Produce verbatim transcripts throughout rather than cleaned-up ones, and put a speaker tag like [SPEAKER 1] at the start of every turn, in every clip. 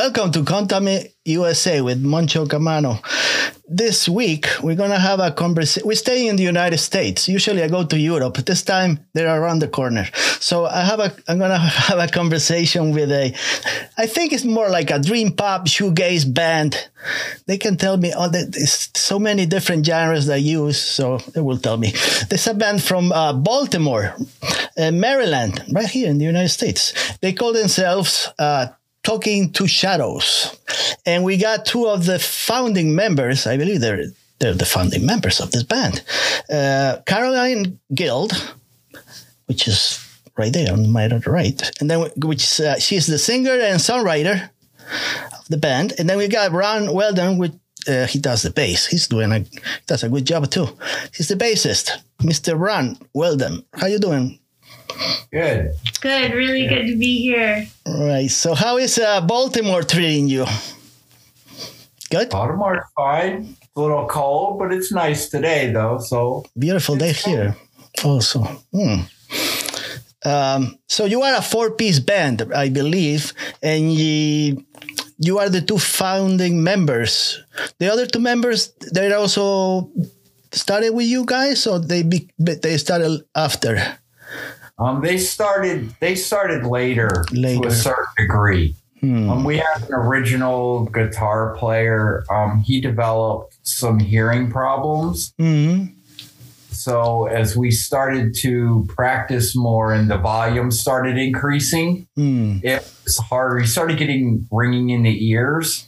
[SPEAKER 1] Welcome to Contame U S A with Moncho Camano. This week, we're going to have a conversation. We stay in the United States. Usually I go to Europe. This time, they're around the corner. So I have a, I'm going to have a conversation with a, I think it's more like a dream pop shoegaze band. They can tell me, oh, there's so many different genres they use, so they will tell me. There's a band from uh, Baltimore, uh, Maryland, right here in the United States. They call themselves uh, Talking to Shadows. And we got two of the founding members. I believe they're they're the founding members of this band. Uh, Caroline Guild, which is right there on my right. And then which uh, she's the singer and songwriter of the band. And then we got Ron Weldon, which uh, he does the bass. He's doing a he does a good job too. He's the bassist, Mister Ron Weldon. How you doing?
[SPEAKER 2] Good.
[SPEAKER 3] Good. Really good to be here.
[SPEAKER 1] All right. So how is uh, Baltimore treating you? Good?
[SPEAKER 2] Baltimore's fine. It's a little cold, but it's nice today, though. So
[SPEAKER 1] beautiful day here also. Hmm. Um, so you are a four-piece band, I believe, and you, you are the two founding members. The other two members, they also started with you guys, or they be, they started after?
[SPEAKER 2] Um, they started. They started later,
[SPEAKER 1] later.
[SPEAKER 2] to a certain degree.
[SPEAKER 1] Hmm.
[SPEAKER 2] Um, we had an original guitar player. Um, he developed some hearing problems.
[SPEAKER 1] Mm-hmm.
[SPEAKER 2] So as we started to practice more and the volume started increasing, mm. it was harder. He started getting ringing in the ears.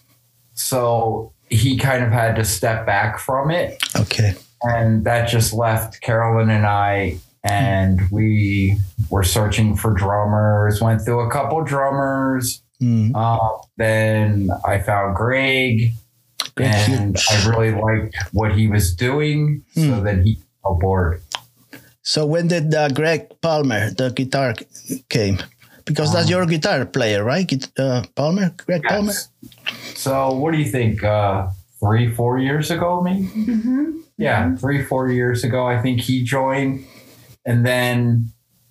[SPEAKER 2] So he kind of had to step back from it.
[SPEAKER 1] Okay.
[SPEAKER 2] And that just left Carolyn and I, and we were searching for drummers, went through a couple drummers. Mm. Uh, then I found Greg, Greg and Hughes. I really liked what he was doing. Mm. So then he aboard. So
[SPEAKER 1] when did uh, Greg Palmer, the guitar, came? Because um, that's your guitar player, right? Uh, Palmer, Greg yes. Palmer.
[SPEAKER 2] So what do you think? Uh, three, four years ago, maybe? Mm-hmm. Yeah, mm-hmm. three, four years ago, I think he joined. And then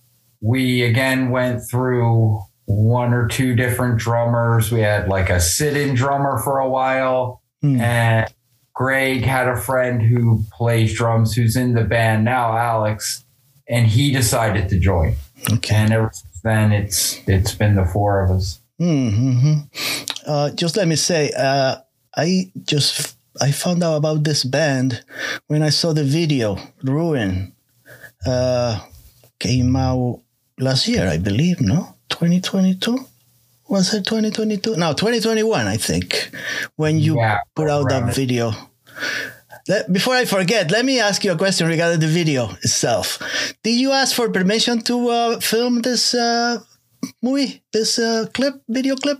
[SPEAKER 2] we again went through one or two different drummers. We had like a sit-in drummer for a while. Mm. And Greg had a friend who plays drums who's in the band now, Alex, and he decided to join.
[SPEAKER 1] Okay.
[SPEAKER 2] And ever since then, it's it's been the four of us.
[SPEAKER 1] Mm-hmm. Uh, just let me say, uh, I just I found out about this band when I saw the video, Ruin, uh, came out last year, I believe, no? twenty twenty-two? Was it twenty twenty-two? No, twenty twenty-one, I think, when you yeah, put out right. that video. Let, before I forget, let me ask you a question regarding the video itself. Did you ask for permission to uh, film this uh, movie, this uh, clip, video clip?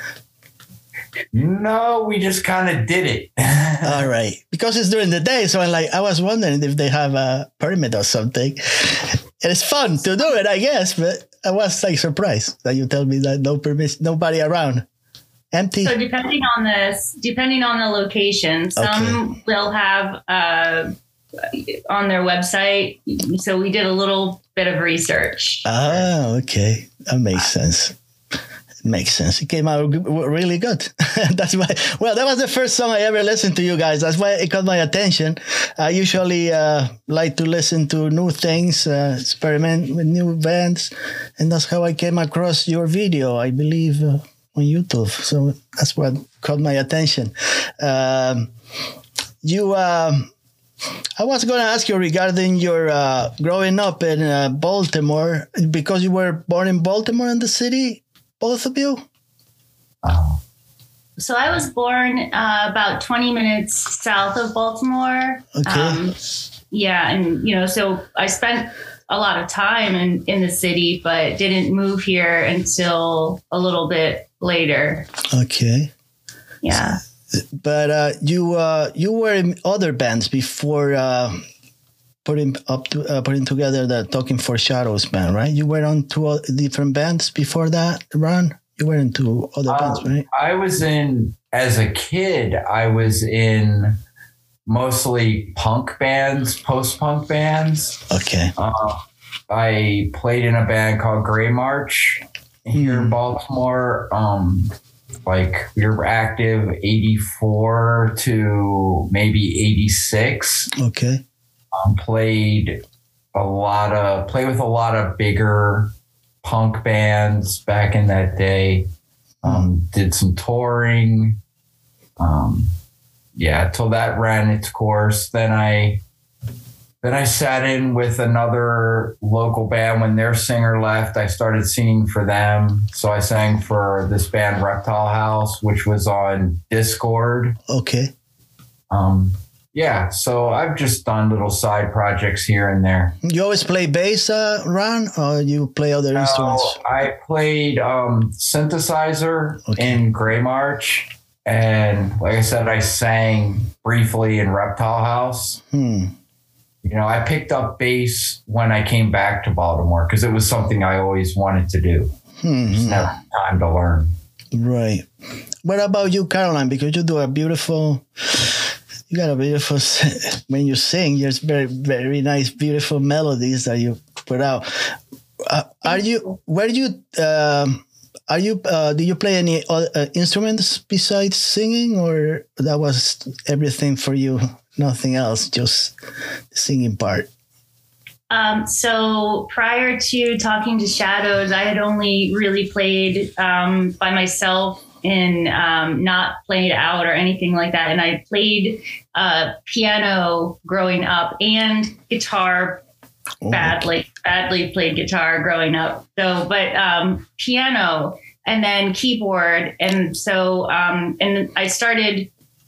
[SPEAKER 2] No, we just kind of did it.
[SPEAKER 1] All right. Because it's during the day, so I'm like, I was wondering if they have a permit or something. And it's fun to do it, I guess, but I was like surprised that you tell me that no permission, nobody around, empty.
[SPEAKER 3] So depending on this, depending on the location, some okay. will have uh, on their website. So we did a little bit of research.
[SPEAKER 1] Ah, okay, that makes sense. It makes sense. It came out really good. That's why. Well, that was the first song I ever listened to you guys. That's why it caught my attention. I usually uh, like to listen to new things, uh, experiment with new bands, and that's how I came across your video, I believe, uh, on YouTube. So that's what caught my attention. Um, you, um, I was going to ask you regarding your uh, growing up in uh, Baltimore, because you were born in Baltimore in the city. Both of you?
[SPEAKER 2] Oh.
[SPEAKER 3] So I was born uh, about twenty minutes south of Baltimore.
[SPEAKER 1] Okay. Um,
[SPEAKER 3] yeah. And, you know, so I spent a lot of time in, in the city, but didn't move here until a little bit later.
[SPEAKER 1] Okay.
[SPEAKER 3] Yeah.
[SPEAKER 1] But uh, you uh, you were in other bands before uh, putting up to, uh, putting together the Talking for Shadows band, right? You were on two different bands before that, Ron? You were into other um, bands, right?
[SPEAKER 2] I was in, as a kid, I was in mostly punk bands, post-punk bands.
[SPEAKER 1] Okay.
[SPEAKER 2] Uh, I played in a band called Grey March here mm. in Baltimore. Um, like we were active eighty-four to maybe eighty-six.
[SPEAKER 1] Okay.
[SPEAKER 2] Um, played a lot of, played with a lot of bigger punk bands back in that day. Um, did some touring. Um, yeah, till that ran its course. Then I, then I sat in with another local band. When their singer left, I started singing for them. So I sang for this band Reptile House, which was on Discord.
[SPEAKER 1] Okay.
[SPEAKER 2] Um, yeah, so I've just done little side projects here and there.
[SPEAKER 1] You always play bass, uh, Ron, or you play other
[SPEAKER 2] No,
[SPEAKER 1] instruments?
[SPEAKER 2] I played um, synthesizer
[SPEAKER 1] Okay.
[SPEAKER 2] in Grey March. And like I said, I sang briefly in Reptile House.
[SPEAKER 1] Hmm.
[SPEAKER 2] You know, I picked up bass when I came back to Baltimore because it was something I always wanted to do.
[SPEAKER 1] Hmm.
[SPEAKER 2] Just never had time to learn.
[SPEAKER 1] Right. What about you, Caroline? Because you do a beautiful, you got a beautiful, when you sing, there's very, very nice, beautiful melodies that you put out. Uh, are you, where do you, um, are you, uh, do you play any other, uh, instruments besides singing, or that was everything for you? Nothing else, just the singing part?
[SPEAKER 3] Um, so prior to Talking to Shadows, I had only really played um, by myself and um, not played out or anything like that. And I played uh, piano growing up and guitar
[SPEAKER 1] Oh.
[SPEAKER 3] badly, badly played guitar growing up. So, but um, piano and then keyboard. And so, um, and I started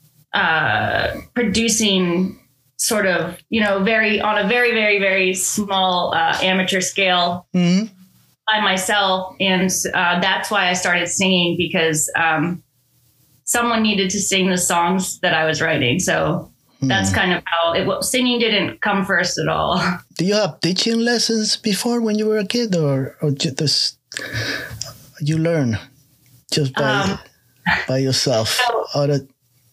[SPEAKER 3] uh, producing sort of, you know, very on a very, very, very small uh, amateur scale
[SPEAKER 1] Mm-hmm.
[SPEAKER 3] by myself. And uh, that's why I started singing, because um, someone needed to sing the songs that I was writing. So that's kind of how it was. Singing didn't come first at all.
[SPEAKER 1] Do you have teaching lessons before when you were a kid, or, or just you learn just by
[SPEAKER 3] Um,
[SPEAKER 1] by yourself?
[SPEAKER 3] so-
[SPEAKER 1] Or the,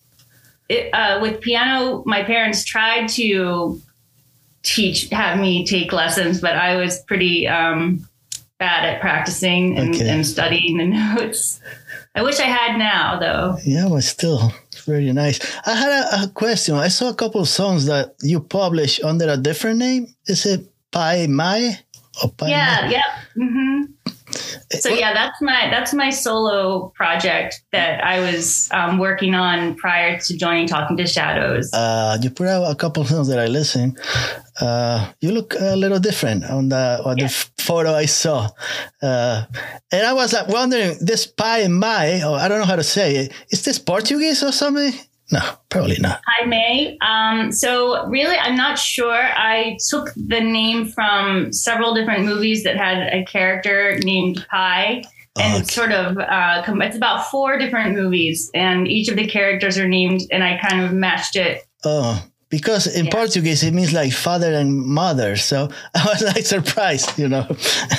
[SPEAKER 3] It, uh, with piano, my parents tried to teach, have me take lessons, but I was pretty um, bad at practicing and,
[SPEAKER 1] Okay.
[SPEAKER 3] and studying the notes. I wish I had now, though.
[SPEAKER 1] yeah, but still, it's very nice. I had a, a question. I saw a couple of songs that you published under a different name. Is it Pai Mai? Or Pai
[SPEAKER 3] Yeah,
[SPEAKER 1] Mai?
[SPEAKER 3] yeah. hmm So
[SPEAKER 1] What-
[SPEAKER 3] yeah, that's my that's my solo project that I was um, working on prior to joining Talking to Shadows.
[SPEAKER 1] Uh, you put out a couple of songs that I listened. Uh, you look a little different on the on the f- photo I saw, uh, and I was like wondering, this Pai Mai, or I don't know how to say it. Is this Portuguese or something? No, probably not.
[SPEAKER 3] I may. Um, so really, I'm not sure. I took the name from several different movies that had a character named Pi, and
[SPEAKER 1] Okay.
[SPEAKER 3] it's sort of uh, com- it's about four different movies, and each of the characters are named, and I kind of matched it.
[SPEAKER 1] Oh, because in
[SPEAKER 3] Yeah.
[SPEAKER 1] Portuguese it means like father and mother. So I was like surprised, you know.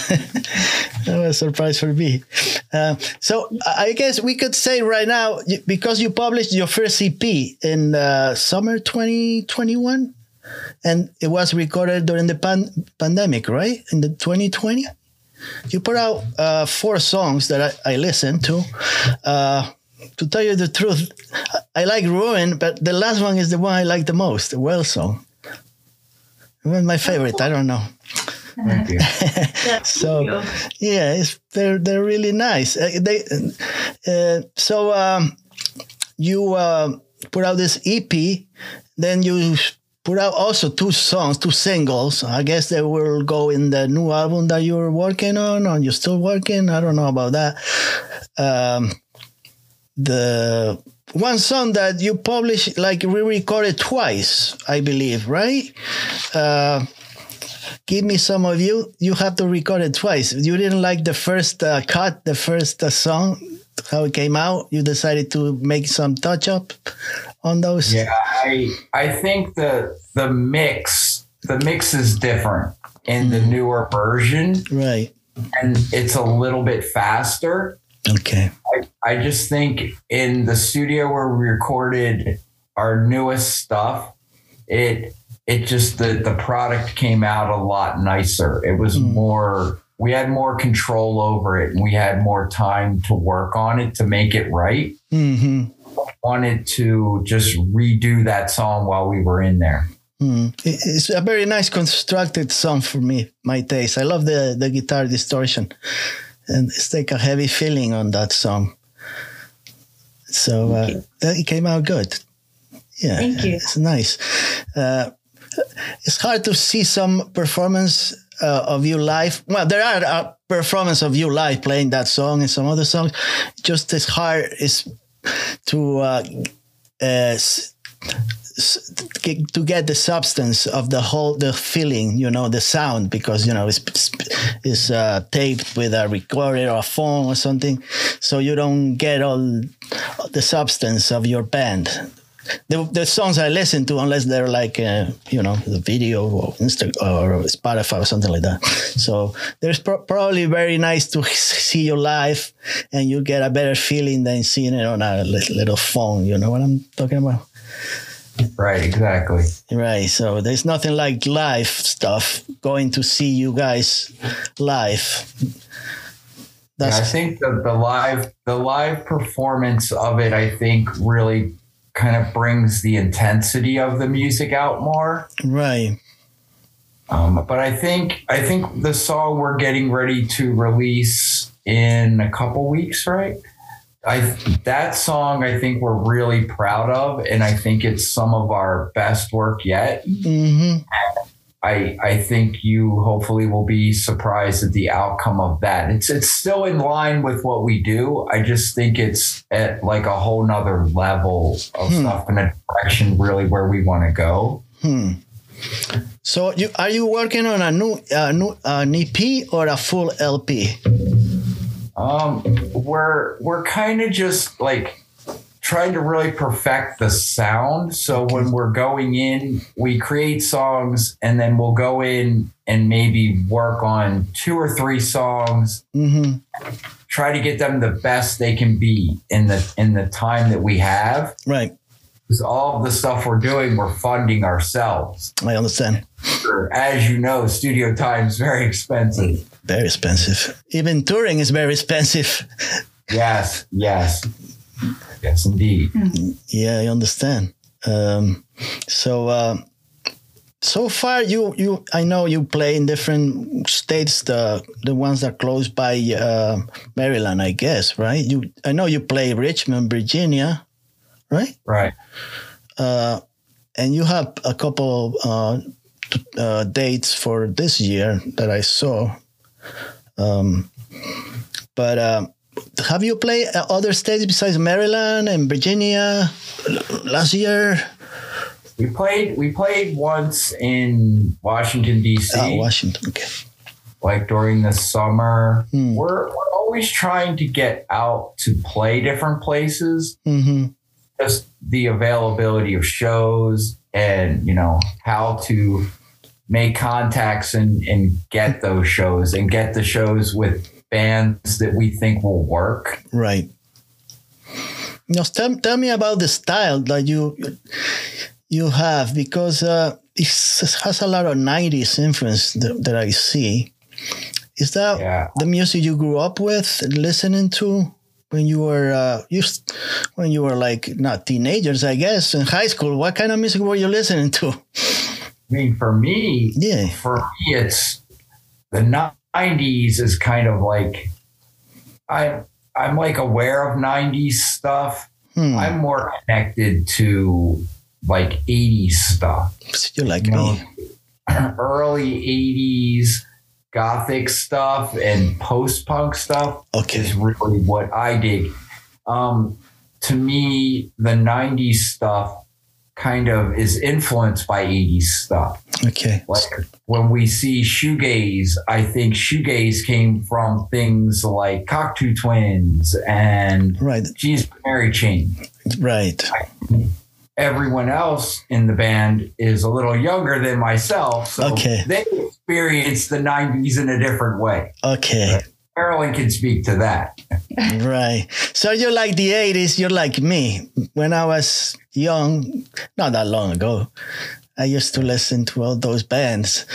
[SPEAKER 1] That was a surprise for me. Uh, so I guess we could say right now, y- because you published your first E P in uh, summer twenty twenty-one, and it was recorded during the pan- pandemic, right? In the twenty twenty, you put out uh, four songs that I, I listened to. Uh, to tell you the truth, I like Ruin, but the last one is the one I like the most, the Well song. It was my favorite. I don't know.
[SPEAKER 2] Thank you.
[SPEAKER 3] Yeah,
[SPEAKER 1] So
[SPEAKER 3] thank you.
[SPEAKER 1] yeah, it's, they're they're really nice. Uh, they uh, so um, you uh, put out this E P, then you put out also two songs, two singles. I guess they will go in the new album that you're working on, or you're still working. I don't know about that. Um, the one song that you published, like re-recorded twice, I believe, right? Uh, Give Me Some of You. You have to record it twice. You didn't like the first uh, cut, the first uh, song, how it came out. You decided to make some touch up on those.
[SPEAKER 2] Yeah, I I think the the mix the mix is different in the newer version,
[SPEAKER 1] Right.
[SPEAKER 2] and it's a little bit faster.
[SPEAKER 1] Okay.
[SPEAKER 2] I, I just think in the studio where we recorded our newest stuff, it it just the the product came out a lot nicer. It was mm. more. We had more control over it, and we had more time to work on it to make it right.
[SPEAKER 1] Mm-hmm.
[SPEAKER 2] I wanted to just redo that song while we were in there.
[SPEAKER 1] Mm. It's a very nice constructed song for me, my taste. I love the, the guitar distortion, and it's like a heavy feeling on that song. So uh, that, it came out good. Yeah,
[SPEAKER 3] thank you.
[SPEAKER 1] It's nice. Uh, it's hard to see some performance Uh, of you live. Well, there are a performance of you live playing that song and some other songs. Just as hard is to uh, uh, s- s- to get the substance of the whole the feeling, you know, the sound, because you know it's it's uh, taped with a recorder or a phone or something, so you don't get all the substance of your band. The, the songs I listen to, unless they're like, uh, you know, the video or Instagram or Spotify or something like that. So there's pro- probably very nice to see you live, and you get a better feeling than seeing it on a little phone. You know what I'm talking about?
[SPEAKER 2] Right, exactly.
[SPEAKER 1] Right. So there's nothing like live stuff, going to see you guys live.
[SPEAKER 2] That's yeah, I think the, the live the live performance of it, I think, really kind of brings the intensity of the music out more.
[SPEAKER 1] Right.
[SPEAKER 2] Um, but I think I think the song we're getting ready to release in a couple weeks, right? I that song I think we're really proud of, and I think it's some of our best work yet.
[SPEAKER 1] Mm-hmm.
[SPEAKER 2] I I think you hopefully will be surprised at the outcome of that. It's it's still in line with what we do. I just think it's at like a whole nother level of hmm. stuff in a direction really where we want to go.
[SPEAKER 1] Hmm. So you are you working on a new, uh, new an E P or a full L P?
[SPEAKER 2] Um, we're we're kind of just like trying to really perfect the sound. So when we're going in, we create songs, and then we'll go in and maybe work on two or three songs,
[SPEAKER 1] mm-hmm.
[SPEAKER 2] try to get them the best they can be in the in the time that we have.
[SPEAKER 1] Right.
[SPEAKER 2] Because all of the stuff we're doing, we're funding ourselves.
[SPEAKER 1] I understand.
[SPEAKER 2] As you know, studio time is very expensive.
[SPEAKER 1] Very expensive. Even touring is very expensive.
[SPEAKER 2] Yes, yes. Yes, indeed.
[SPEAKER 1] Yeah, I understand. Um, so, uh, so far, you, you, I know you play in different states, the the ones that are close by uh, Maryland, I guess, right? You, I know you play Richmond, Virginia, right?
[SPEAKER 2] Right.
[SPEAKER 1] Uh, and you have a couple uh, t- uh, dates for this year that I saw. Um, but uh, have you played other states besides Maryland and Virginia last year?
[SPEAKER 2] We played. We played once in Washington D C.
[SPEAKER 1] Oh, Washington. Okay.
[SPEAKER 2] Like during the summer,
[SPEAKER 1] hmm.
[SPEAKER 2] we're we're always trying to get out to play different places.
[SPEAKER 1] Mm-hmm.
[SPEAKER 2] Just the availability of shows, and you know how to make contacts and, and get those shows and get the shows with bands that we think will work.
[SPEAKER 1] Right. Just tell, tell me about the style that you you have, because uh, it has a lot of nineties influence that, that I see. Is that
[SPEAKER 2] yeah.
[SPEAKER 1] the music you grew up with, listening to when you were uh, you, when you were like not teenagers, I guess, in high school? What kind of music were you listening to?
[SPEAKER 2] I mean, for me,
[SPEAKER 1] yeah.
[SPEAKER 2] for me, it's the nineties is kind of like I I'm like aware of nineties stuff.
[SPEAKER 1] Hmm.
[SPEAKER 2] I'm more connected to like eighties stuff.
[SPEAKER 1] You're like
[SPEAKER 2] you know,
[SPEAKER 1] me.
[SPEAKER 2] Early eighties gothic stuff and post-punk stuff
[SPEAKER 1] okay.
[SPEAKER 2] is really what I dig. Um, to me, the nineties stuff kind of is influenced by eighties stuff.
[SPEAKER 1] Okay.
[SPEAKER 2] Like when we see shoegaze, I think shoegaze came from things like Cocteau Twins and
[SPEAKER 1] right.
[SPEAKER 2] Jesus Mary Chain.
[SPEAKER 1] Right.
[SPEAKER 2] Everyone else in the band is a little younger than myself, so
[SPEAKER 1] okay.
[SPEAKER 2] they experienced the nineties in a different way.
[SPEAKER 1] Okay.
[SPEAKER 2] Right? Carolyn can speak to that.
[SPEAKER 1] Right. So you're like the eighties, you're like me. When I was young, not that long ago, I used to listen to all those bands.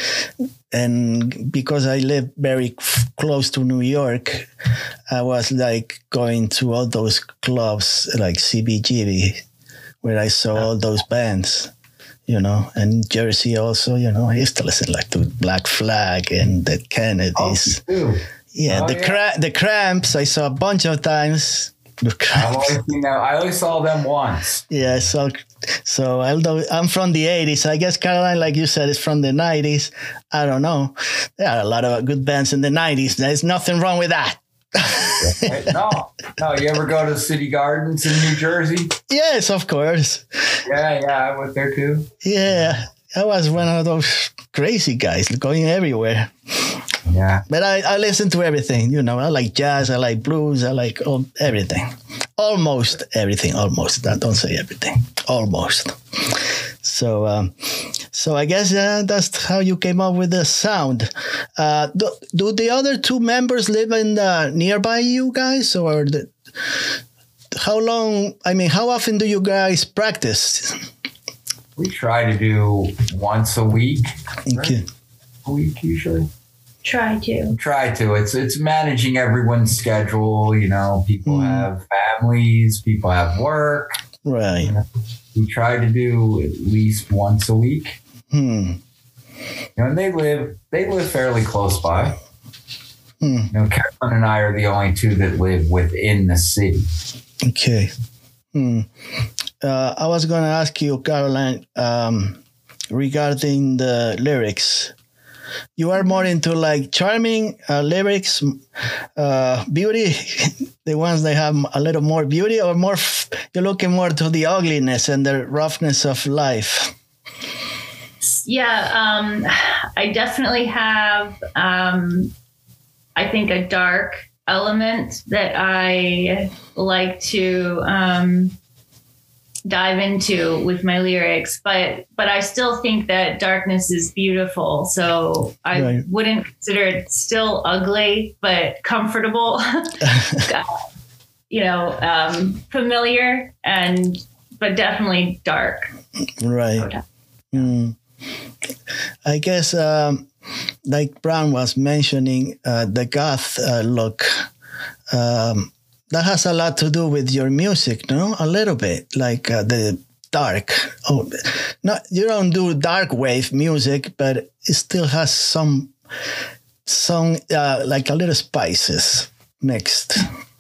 [SPEAKER 1] And because I live very f- close to New York, I was like going to all those clubs like C B G B, where I saw all those bands, you know, and Jersey also, you know. I used to listen like to Black Flag and the Kennedys.
[SPEAKER 2] Oh,
[SPEAKER 1] yeah,
[SPEAKER 2] oh,
[SPEAKER 1] the
[SPEAKER 2] yeah.
[SPEAKER 1] Cra- the Cramps I saw a bunch of times. The
[SPEAKER 2] I've
[SPEAKER 1] Cramps.
[SPEAKER 2] always seen that. I only saw them once.
[SPEAKER 1] Yeah, so so although I'm from the eighties, I guess Caroline, like you said, is from the nineties. I don't know. There are a lot of good bands in the nineties. There's nothing wrong with that.
[SPEAKER 2] Right? No, no. You ever go to City Gardens in New Jersey?
[SPEAKER 1] Yes, of course.
[SPEAKER 2] Yeah, yeah. I went there too.
[SPEAKER 1] Yeah, I was one of those crazy guys going everywhere.
[SPEAKER 2] Yeah.
[SPEAKER 1] But I, I listen to everything, you know. I like jazz, I like blues, I like all, everything. Almost everything, almost. Don't say everything. Almost. So um, so I guess uh, that's how you came up with the sound. Uh, do, do the other two members live in the, nearby you guys? Or the, how long, I mean, how often do you guys practice?
[SPEAKER 2] We try to do once a week.
[SPEAKER 1] Okay.
[SPEAKER 2] Right? A week usually.
[SPEAKER 3] Try to.
[SPEAKER 2] Try to. It's it's managing everyone's schedule. You know, people
[SPEAKER 1] Mm.
[SPEAKER 2] have families, people have work.
[SPEAKER 1] Right.
[SPEAKER 2] We try to do at least once a week.
[SPEAKER 1] Hmm.
[SPEAKER 2] You know, and they live they live fairly close by.
[SPEAKER 1] Hmm.
[SPEAKER 2] You know, Carolyn and I are the only two that live within the city.
[SPEAKER 1] Okay. Hmm. Uh, I was going to ask you, Caroline, um, regarding the lyrics. You are more into like charming uh, lyrics, uh, beauty, the ones that have a little more beauty, or more f- you're looking more to the ugliness and the roughness of life?
[SPEAKER 3] Yeah, um, I definitely have, um, I think, a dark element that I like to um, dive into with my lyrics, but but I still think that darkness is beautiful. So I
[SPEAKER 1] Right.
[SPEAKER 3] wouldn't consider it still ugly, but comfortable, you know, um, familiar, and but definitely dark.
[SPEAKER 1] Right. Mm. I guess, um, like Brown was mentioning, uh, the goth uh, look. Um, That has a lot to do with your music, no? A little bit, like uh, the dark. Oh, not you don't do dark wave music, but it still has some, some uh, like a little spices mixed.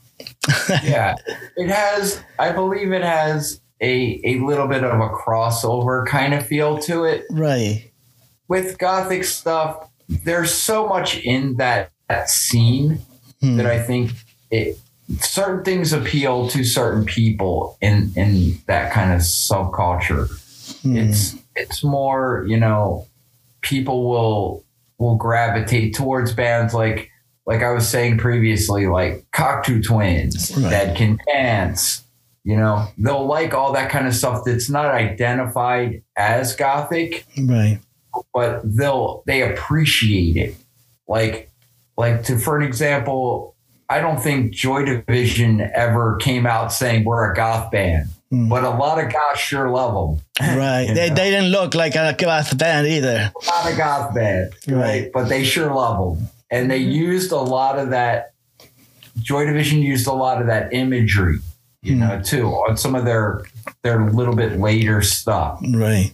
[SPEAKER 2] Yeah, it has. I believe it has a a little bit of a crossover kind of feel to it.
[SPEAKER 1] Right.
[SPEAKER 2] With gothic stuff, there's so much in that, that scene
[SPEAKER 1] Hmm.
[SPEAKER 2] that I think it. Certain things appeal to certain people in, in that kind of subculture.
[SPEAKER 1] Hmm.
[SPEAKER 2] It's it's more, you know, people will will gravitate towards bands like like I was saying previously, like Cocteau Twins,
[SPEAKER 1] Right.
[SPEAKER 2] Dead Can Dance. You know, they'll like all that kind of stuff that's not identified as gothic,
[SPEAKER 1] Right.
[SPEAKER 2] but they'll they appreciate it. Like like to for an example. I don't think Joy Division ever came out saying we're a goth band,
[SPEAKER 1] Mm.
[SPEAKER 2] but a lot of goths sure love them.
[SPEAKER 1] Right.
[SPEAKER 2] You
[SPEAKER 1] They,
[SPEAKER 2] know?
[SPEAKER 1] they didn't look like a goth band either.
[SPEAKER 2] Not a goth band, right?
[SPEAKER 1] Right.
[SPEAKER 2] But they sure love them. And they used a lot of that. Joy Division used a lot of that imagery, you
[SPEAKER 1] Mm.
[SPEAKER 2] know, too, on some of their their little bit later stuff.
[SPEAKER 1] Right.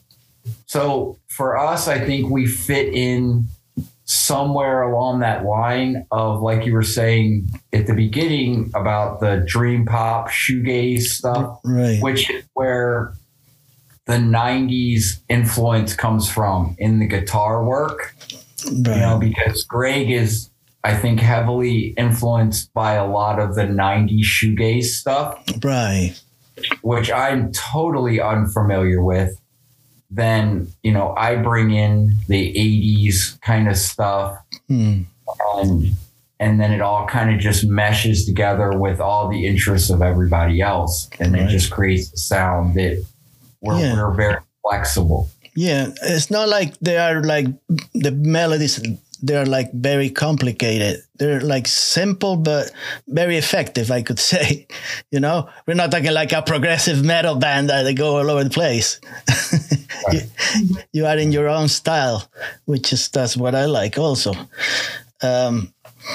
[SPEAKER 2] So for us, I think we fit in somewhere along that line of, like you were saying at the beginning about the dream pop shoegaze stuff,
[SPEAKER 1] Right.
[SPEAKER 2] which is where the nineties influence comes from in the guitar work,
[SPEAKER 1] Right.
[SPEAKER 2] you know, because Greg is, I think, heavily influenced by a lot of the nineties shoegaze stuff,
[SPEAKER 1] Right.
[SPEAKER 2] which I'm totally unfamiliar with. Then, you know, I bring in the eighties kind of stuff,
[SPEAKER 1] Hmm.
[SPEAKER 2] and and then it all kind of just meshes together with all the interests of everybody else, and
[SPEAKER 1] Right.
[SPEAKER 2] it just creates a sound that we're,
[SPEAKER 1] Yeah.
[SPEAKER 2] we're very flexible.
[SPEAKER 1] Yeah, it's not like they are like the melodies they're like very complicated. They're like simple but very effective, I could say. You know, we're not talking like a progressive metal band that they go all over the place. you, you are in your own style, which is that's what I like also. Um,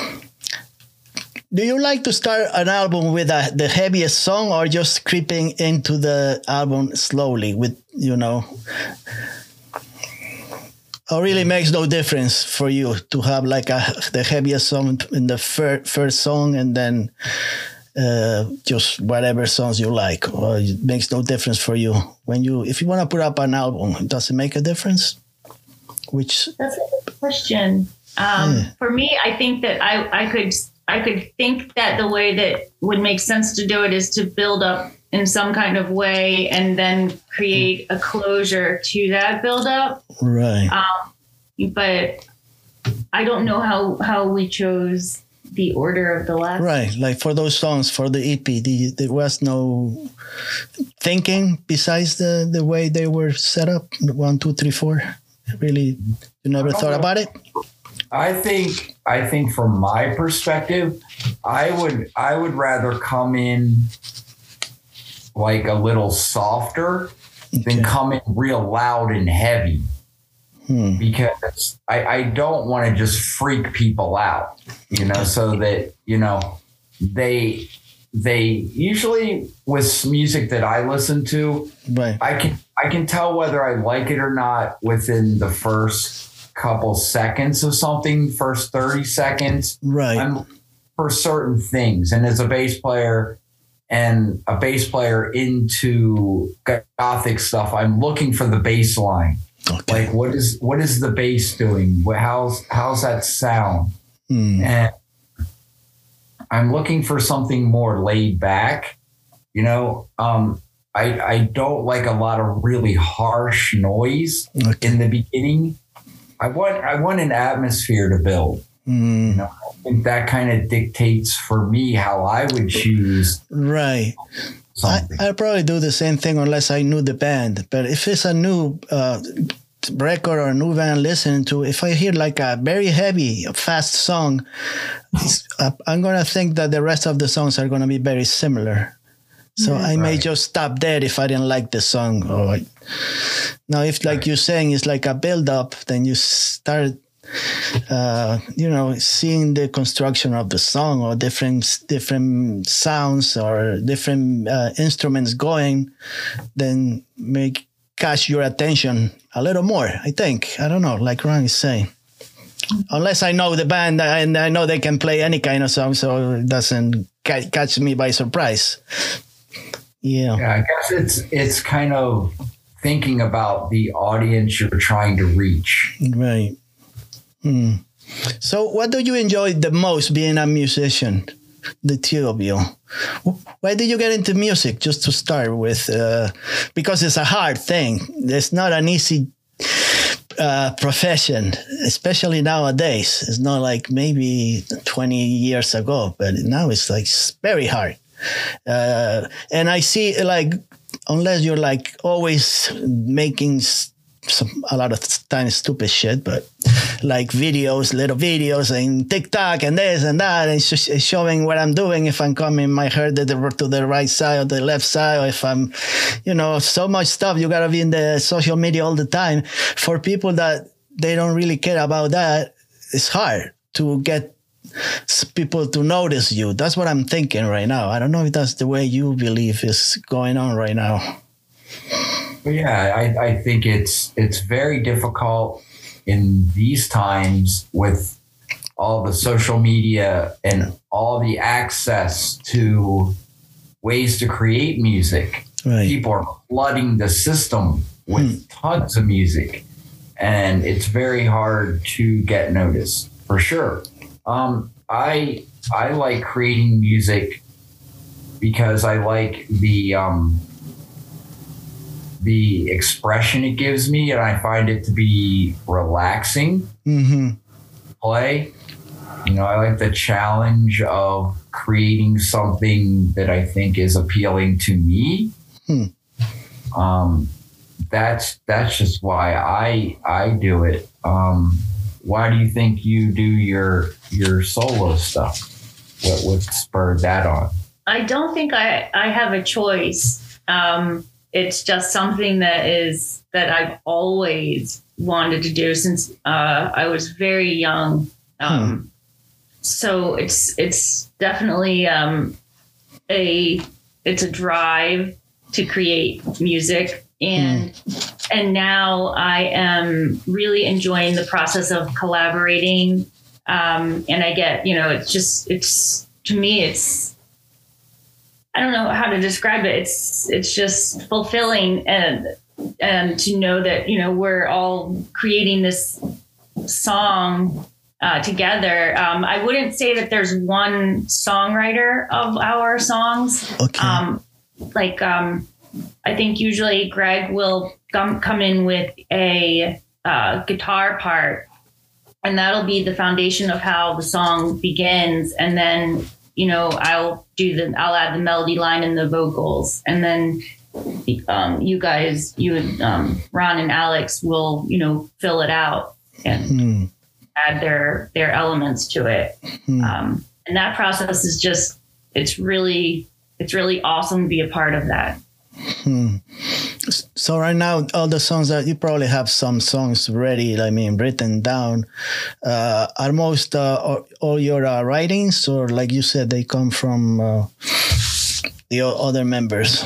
[SPEAKER 1] do you like to start an album with a, the heaviest song, or just creeping into the album slowly with, you know? Or really makes no difference for you to have like a the heaviest song in the fir- first song, and then uh, just whatever songs you like, or it makes no difference for you when you if you want to put up an album? Does it make a difference? Which
[SPEAKER 3] that's a good question. Um, yeah. For me, I think that I, I could I could think that the way that would make sense to do it is to build up in some kind of way and then create a closure to that build up.
[SPEAKER 1] Right.
[SPEAKER 3] Um, but I don't know how, how we chose the order of the last.
[SPEAKER 1] Right. Like for those songs, for the E P, the, there was no thinking besides the, the way they were set up. One, two, three, four. Really, you never thought about it?
[SPEAKER 2] I think, I think from my perspective, I would, I would rather come in like a little softer okay. than come in real loud and heavy. Hmm. Because I, I don't want to just freak people out, you know, so that, you know, they, they usually with music that I listen to,
[SPEAKER 1] right.
[SPEAKER 2] I can, I can tell whether I like it or not within the first couple seconds of something, first thirty seconds.
[SPEAKER 1] Right.
[SPEAKER 2] I'm for certain things. And as a bass player, and a bass player into gothic stuff, I'm looking for the bass line. Okay. Like what is what is the bass doing? How's how's that sound? Mm. And I'm looking for something more laid back. You know, um, I I don't like a lot of really harsh noise okay. in the beginning. I want I want an atmosphere to build. Mm. You know, I think that kind of dictates for me how I would choose.
[SPEAKER 1] Right. I, I'd probably do the same thing unless I knew the band. But if it's a new uh, record or a new band listening to, if I hear like a very heavy, fast song, uh, I'm going to think that the rest of the songs are going to be very similar. So mm, I may right. just stop there if I didn't like the song. Or now, if like right. you're saying, it's like a build-up, then you start... Uh, you know, seeing the construction of the song or different different sounds or different uh, instruments going, then make catch your attention a little more. I think I don't know, like Ron is saying. Unless I know the band and I know they can play any kind of song, so it doesn't ca- catch me by surprise. Yeah.
[SPEAKER 2] Yeah, I guess it's it's kind of thinking about the audience you're trying to reach.
[SPEAKER 1] Right. Hmm. So what do you enjoy the most being a musician, the two of you? Why did you get into music, just to start with? Uh, because it's a hard thing. It's not an easy uh, profession, especially nowadays. It's not like maybe twenty years ago, but now it's like very hard. Uh, and I see like, unless you're like always making some, a lot of times stupid shit, but like videos, little videos and TikTok and this and that, and sh- showing what I'm doing, if I'm coming my head to the, to the right side or the left side, or if I'm, you know, so much stuff. You got to be in the social media all the time. For people that they don't really care about that, it's hard to get people to notice you. That's what I'm thinking right now. I don't know if that's the way you believe is going on right now.
[SPEAKER 2] Yeah, I, I think it's it's very difficult in these times with all the social media and all the access to ways to create music. Right. People are flooding the system with hmm. tons of music, and it's very hard to get noticed, for sure. Um, I I like creating music because I like the um, the expression it gives me, and I find it to be relaxing. Mm-hmm. Play, you know, I like the challenge of creating something that I think is appealing to me. Hmm. Um, that's that's just why I I do it. Um, why do you think you do your your solo stuff? What what spurred that on?
[SPEAKER 3] I don't think I, I have a choice. Um, it's just something that is that I've always wanted to do since uh, I was very young. Um, hmm. So it's it's definitely um, a it's a drive to create music, and mm. and now I am really enjoying the process of collaborating. Um, and I get, you know, it's just it's to me, it's I don't know how to describe it. It's it's just fulfilling, and and to know that, you know, we're all creating this song uh, together. Um, I wouldn't say that there's one songwriter of our songs.
[SPEAKER 1] Okay.
[SPEAKER 3] Um, like um, I think usually Greg will come come in with a uh, guitar part, and that'll be the foundation of how the song begins, and then, you know, I'll do the, I'll add the melody line and the vocals. And then um, you guys, you and um, Ron and Alex will, you know, fill it out and hmm. add their, their elements to it. Hmm. Um, and that process is just, it's really, it's really awesome to be a part of that.
[SPEAKER 1] Hmm. So right now, all the songs that you probably have some songs ready, I mean, written down, uh, are most uh, all, all your uh, writings, or like you said, they come from uh, the other members?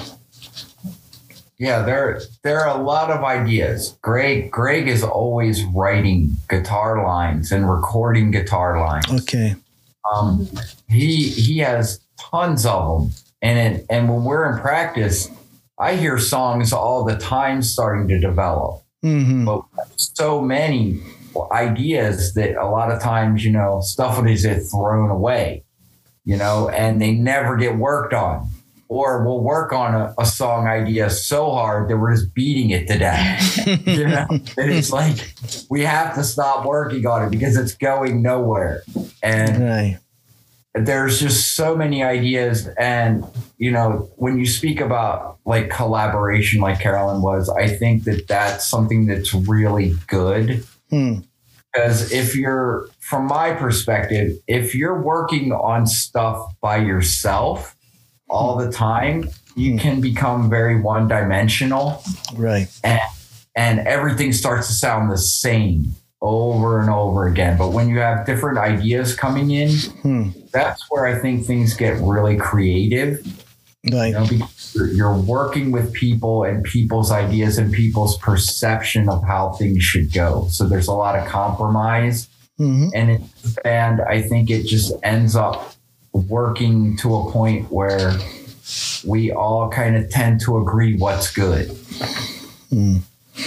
[SPEAKER 2] Yeah, there there are a lot of ideas. Greg Greg is always writing guitar lines and recording guitar lines.
[SPEAKER 1] Okay.
[SPEAKER 2] Um, he he has tons of them, and it, and when we're in practice, I hear songs all the time starting to develop, mm-hmm. but so many ideas that a lot of times, you know, stuff is get thrown away, you know, and they never get worked on. Or we'll work on a, a song idea so hard that we're just beating it to death. You know, and it's like we have to stop working on it because it's going nowhere. And
[SPEAKER 1] right.
[SPEAKER 2] there's just so many ideas. And, you know, when you speak about like collaboration, like Carolyn was, I think that that's something that's really good.
[SPEAKER 1] Hmm.
[SPEAKER 2] Because if you're, from my perspective, if you're working on stuff by yourself all the time, you can become very one dimensional.
[SPEAKER 1] Right.
[SPEAKER 2] And, and everything starts to sound the same over and over again. But when you have different ideas coming in, hmm. that's where I think things get really creative.
[SPEAKER 1] Right.
[SPEAKER 2] You know, because you're working with people and people's ideas and people's perception of how things should go. So there's a lot of compromise. Mm-hmm. And in the band, I think it just ends up working to a point where we all kind of tend to agree what's good.
[SPEAKER 1] Mm.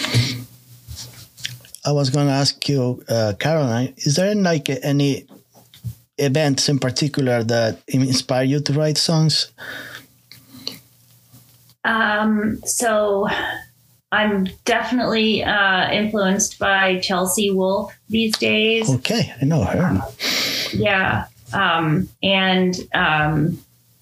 [SPEAKER 1] I was going to ask you, uh, Caroline, is there like any events in particular that inspire you to write songs?
[SPEAKER 3] Um, so I'm definitely uh, influenced by Chelsea Wolfe these days.
[SPEAKER 1] Okay, I know her.
[SPEAKER 3] Yeah. Um, and, um,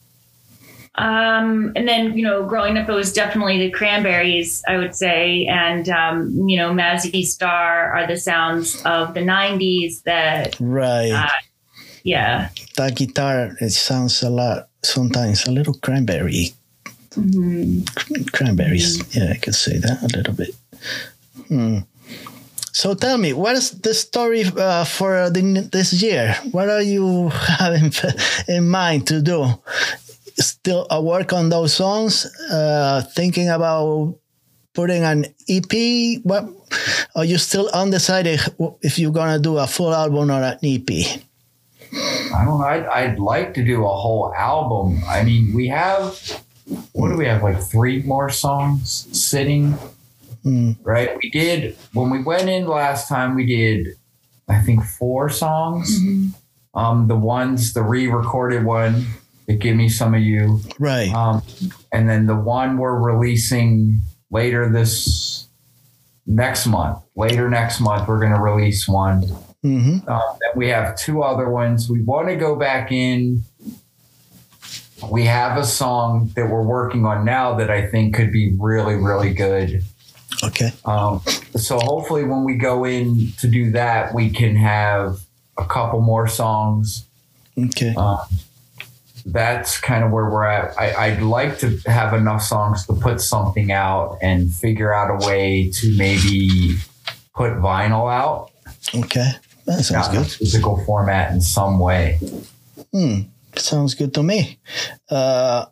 [SPEAKER 3] um, and then, you know, growing up, it was definitely the Cranberries, I would say. And, um, you know, Mazzy Star are the sounds of the nineties that,
[SPEAKER 1] right.
[SPEAKER 3] Uh, yeah.
[SPEAKER 1] That guitar, it sounds a lot, sometimes a little cranberry. Mm-hmm. Cranberries. Mm-hmm. Yeah, I could say that a little bit. Hmm. So tell me, what is the story uh, for the, this year? What are you having in mind to do? Still uh, work on those songs? Uh, thinking about putting an E P? What? Are you still undecided if you're going to do a full album or an E P?
[SPEAKER 2] I don't know. I'd, I'd like to do a whole album. I mean, we have, what do we have, like three more songs sitting? Mm. Right. We did, when we went in last time, we did, I think, four songs. Mm-hmm. Um, the ones, the re-recorded one, that Give Me Some of You.
[SPEAKER 1] Right.
[SPEAKER 2] Um, and then the one we're releasing later this next month. Later next month, we're going to release one. Mm-hmm. Um, then we have two other ones. We want to go back in. We have a song that we're working on now that I think could be really, really good.
[SPEAKER 1] Okay.
[SPEAKER 2] Um, so hopefully when we go in to do that, we can have a couple more songs.
[SPEAKER 1] Okay.
[SPEAKER 2] Um, that's kind of where we're at. I, I'd like to have enough songs to put something out and figure out a way to maybe put vinyl out.
[SPEAKER 1] Okay. That sounds good.
[SPEAKER 2] Physical format in some way.
[SPEAKER 1] Hmm. Sounds good to me. Uh,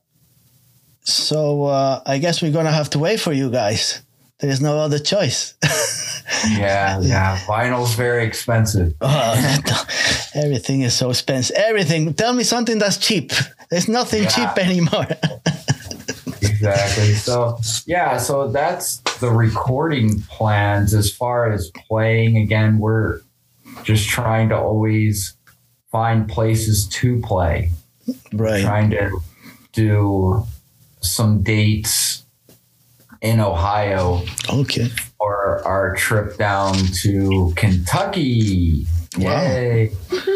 [SPEAKER 1] so uh, I guess we're going to have to wait for you guys. There is no other choice.
[SPEAKER 2] yeah, yeah. Vinyl's very expensive.
[SPEAKER 1] Oh, everything is so expensive. Everything. Tell me something that's cheap. There's nothing
[SPEAKER 2] yeah.
[SPEAKER 1] cheap anymore.
[SPEAKER 2] Exactly. So, yeah, so that's the recording plans. As far as playing, again, we're just trying to always find places to play.
[SPEAKER 1] Right.
[SPEAKER 2] Trying to do some dates in Ohio.
[SPEAKER 1] Okay.
[SPEAKER 2] For our trip down to Kentucky.
[SPEAKER 1] Wow.
[SPEAKER 2] Yay.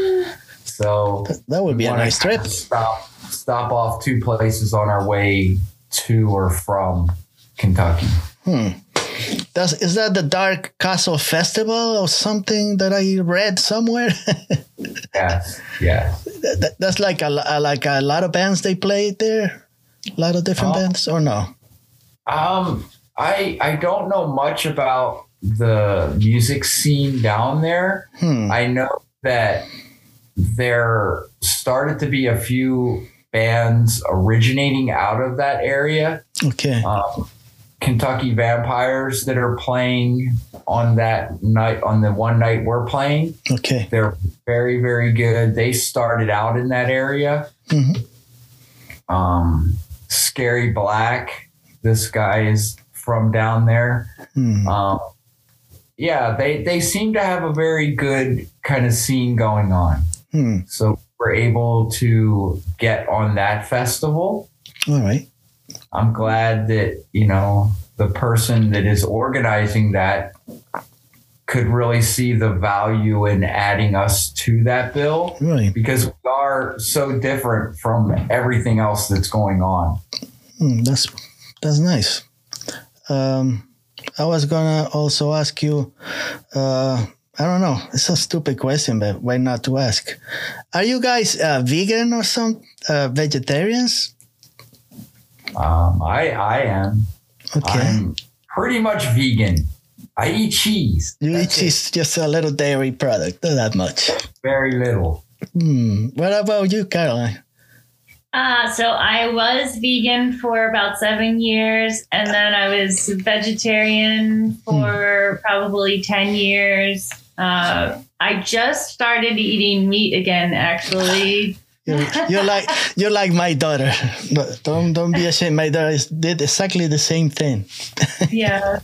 [SPEAKER 2] So
[SPEAKER 1] that, that would be a nice trip.
[SPEAKER 2] Stop, stop off two places on our way to or from Kentucky.
[SPEAKER 1] Hmm. Does, is that the Dark Castle Festival or something that I read somewhere?
[SPEAKER 2] Yes, yes.
[SPEAKER 1] That, that's like a, a like a lot of bands they played there. A lot of different
[SPEAKER 2] um,
[SPEAKER 1] bands, or no?
[SPEAKER 2] Um, I I don't know much about the music scene down there.
[SPEAKER 1] Hmm.
[SPEAKER 2] I know that there started to be a few bands originating out of that area.
[SPEAKER 1] Okay.
[SPEAKER 2] Um, Kentucky Vampires that are playing on that night, on the one night we're playing.
[SPEAKER 1] Okay.
[SPEAKER 2] They're very, very good. They started out in that area.
[SPEAKER 1] Mm-hmm.
[SPEAKER 2] Um, Scary Black, this guy is from down there.
[SPEAKER 1] Mm.
[SPEAKER 2] Um, yeah, they, they seem to have a very good kind of scene going on.
[SPEAKER 1] Mm.
[SPEAKER 2] So we're able to get on that festival.
[SPEAKER 1] All right.
[SPEAKER 2] I'm glad that, you know, the person that is organizing that could really see the value in adding us to that bill.
[SPEAKER 1] Right.
[SPEAKER 2] Because we are so different from everything else that's going on.
[SPEAKER 1] Mm, that's that's nice. Um, I was gonna also ask you, uh, I don't know, it's a stupid question, but why not to ask? Are you guys uh, vegan or some uh, vegetarians?
[SPEAKER 2] Um, I I am.
[SPEAKER 1] Okay.
[SPEAKER 2] I'm pretty much vegan. I eat cheese.
[SPEAKER 1] You eat
[SPEAKER 2] That's
[SPEAKER 1] cheese, just a little dairy product, not that much.
[SPEAKER 2] it. Very little.
[SPEAKER 1] Hmm. What about you, Caroline?
[SPEAKER 3] Uh, so I was vegan for about seven years, and then I was vegetarian for probably ten years. Uh, I just started eating meat again, actually.
[SPEAKER 1] You're, you're like you're like my daughter. But don't don't be ashamed. My daughter is, did exactly the same thing.
[SPEAKER 3] Yeah.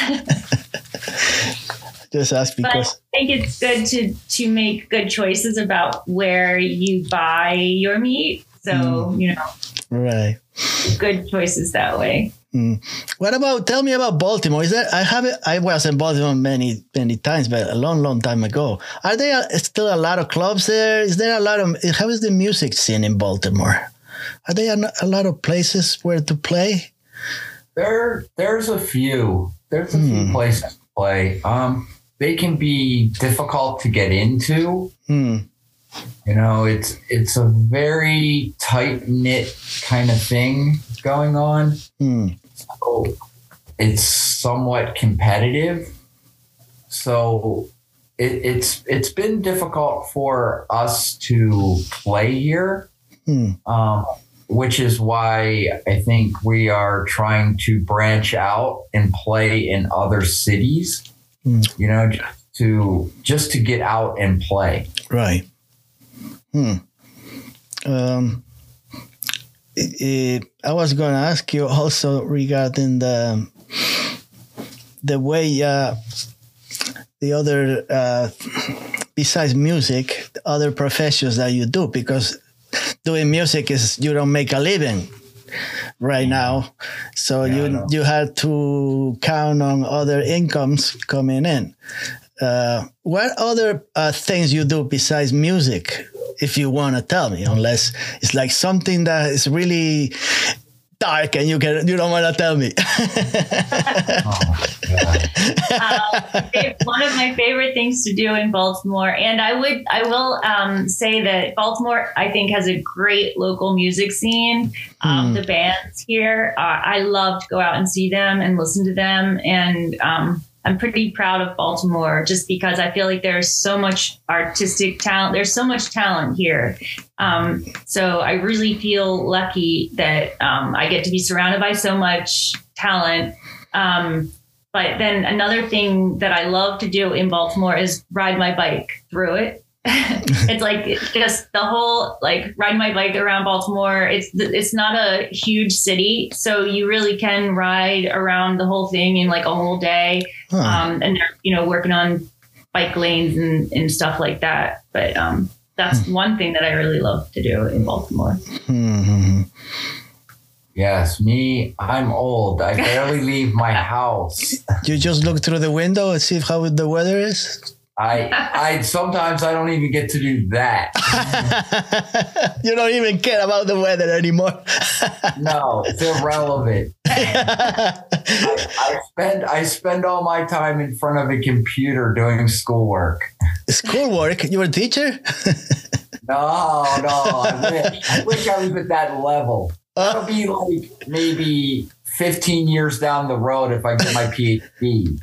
[SPEAKER 1] Just ask
[SPEAKER 3] But I
[SPEAKER 1] because.
[SPEAKER 3] think it's good to to make good choices about where you buy your meat. So,
[SPEAKER 1] Mm.
[SPEAKER 3] you know,
[SPEAKER 1] Right.
[SPEAKER 3] good choices that way.
[SPEAKER 1] Mm. What about? Tell me about Baltimore. Is there? I haven't. I was in Baltimore many many times, but a long long time ago. Are there still a lot of clubs there? Is there a lot of? How is the music scene in Baltimore? Are there a, a lot of places where to play?
[SPEAKER 2] There, there's a few. There's a few
[SPEAKER 1] Hmm.
[SPEAKER 2] places to play. Um, they can be difficult to get into.
[SPEAKER 1] Hmm.
[SPEAKER 2] You know, it's it's a very tight knit kind of thing going on.
[SPEAKER 1] Hmm.
[SPEAKER 2] So it's somewhat competitive. So it, it's it's been difficult for us to play here.
[SPEAKER 1] Hmm.
[SPEAKER 2] Um, which is why I think we are trying to branch out and play in other cities,
[SPEAKER 1] Mm.
[SPEAKER 2] you know, just to just to get out and play.
[SPEAKER 1] Right. Hmm. Um. It, it, I was going to ask you also regarding the the way uh, the other uh, besides music, the other professions that you do, because doing music is you don't make a living right now, so
[SPEAKER 2] Yeah,
[SPEAKER 1] you
[SPEAKER 2] I know.
[SPEAKER 1] you have to count on other incomes coming in. Uh, what other uh, things you do besides music, if you want to tell me, unless it's like something that is really dark and you can you don't want to tell me.
[SPEAKER 2] Oh my God.
[SPEAKER 3] uh, it- one of my favorite things to do in Baltimore, and I would, I will um, say that Baltimore, I think, has a great local music scene. Um,
[SPEAKER 1] Hmm.
[SPEAKER 3] The bands here, uh, I love to go out and see them and listen to them, and um, I'm pretty proud of Baltimore just because I feel like there's so much artistic talent. There's so much talent here. Um, so I really feel lucky that um, I get to be surrounded by so much talent. Um, but then another thing that I love to do in Baltimore is ride my bike through it. It's like it's just the whole like ride my bike around Baltimore. It's it's not a huge city, so you really can ride around the whole thing in like a whole day.
[SPEAKER 1] Huh.
[SPEAKER 3] Um, and they're you know working on bike lanes and, and stuff like that. But um, that's one thing that I really love to do in Baltimore.
[SPEAKER 1] Hmm.
[SPEAKER 2] Yes, me, I'm old. I barely leave my house.
[SPEAKER 1] You just look through the window and see how the weather is.
[SPEAKER 2] I I sometimes I don't even get to do that.
[SPEAKER 1] You don't even care about the weather anymore.
[SPEAKER 2] No, it's irrelevant. I, I spend I spend all my time in front of a computer doing schoolwork.
[SPEAKER 1] Schoolwork? You were a teacher?
[SPEAKER 2] No, no, I wish. I wish I was at that level. That'll be like maybe fifteen years down the road if I get my PhD.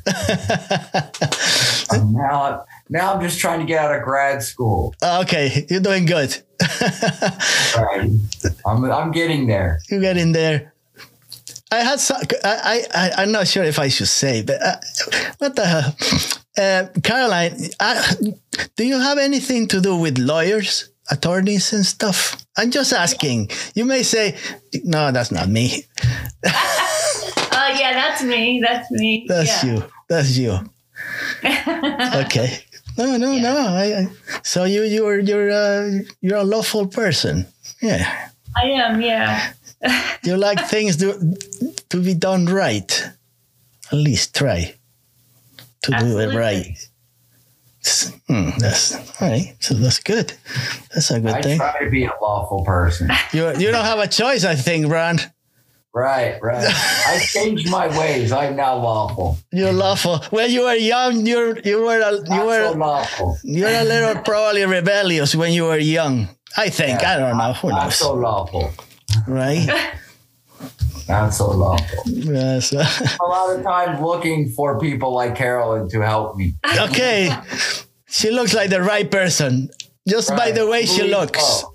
[SPEAKER 2] Um, now, now I'm just trying to get out of grad school.
[SPEAKER 1] Okay, you're doing good.
[SPEAKER 2] Right. I'm I'm getting there.
[SPEAKER 1] You get in there. I had some, I, I, I'm not sure if I should say, but uh, what the hell? Uh, Caroline, uh, do you have anything to do with lawyers, attorneys and stuff? I'm just asking. You may say, no, that's not me.
[SPEAKER 3] Uh, yeah, that's me. That's me.
[SPEAKER 1] That's
[SPEAKER 3] yeah.
[SPEAKER 1] you. That's you. Okay. No, no,
[SPEAKER 3] Yeah.
[SPEAKER 1] no. I, I, so you, you're, you're, uh, you're a lawful person. Yeah.
[SPEAKER 3] I am. Yeah.
[SPEAKER 1] You like things to, to be done right. At least try to do
[SPEAKER 3] Absolutely.
[SPEAKER 1] it right. Hmm, that's all right. So that's good. That's a good
[SPEAKER 2] I
[SPEAKER 1] thing.
[SPEAKER 2] try to be a lawful person.
[SPEAKER 1] You you don't have a choice, I think, Brand.
[SPEAKER 2] Right, right. I changed my ways. I'm now lawful.
[SPEAKER 1] You're lawful. When you were young, you're you were a, you
[SPEAKER 2] Not
[SPEAKER 1] were
[SPEAKER 2] so lawful.
[SPEAKER 1] you're a little probably rebellious when you were young. I think.
[SPEAKER 2] Yeah,
[SPEAKER 1] I don't know. Who
[SPEAKER 2] Not
[SPEAKER 1] knows?
[SPEAKER 2] so lawful.
[SPEAKER 1] Right?
[SPEAKER 2] Not so lawful.
[SPEAKER 1] Yeah, so-
[SPEAKER 2] A lot of time looking for people like Carolyn to help me.
[SPEAKER 1] okay. She looks like the right person. Just by
[SPEAKER 2] Right.
[SPEAKER 1] the way she
[SPEAKER 2] Believe
[SPEAKER 1] looks.
[SPEAKER 2] so.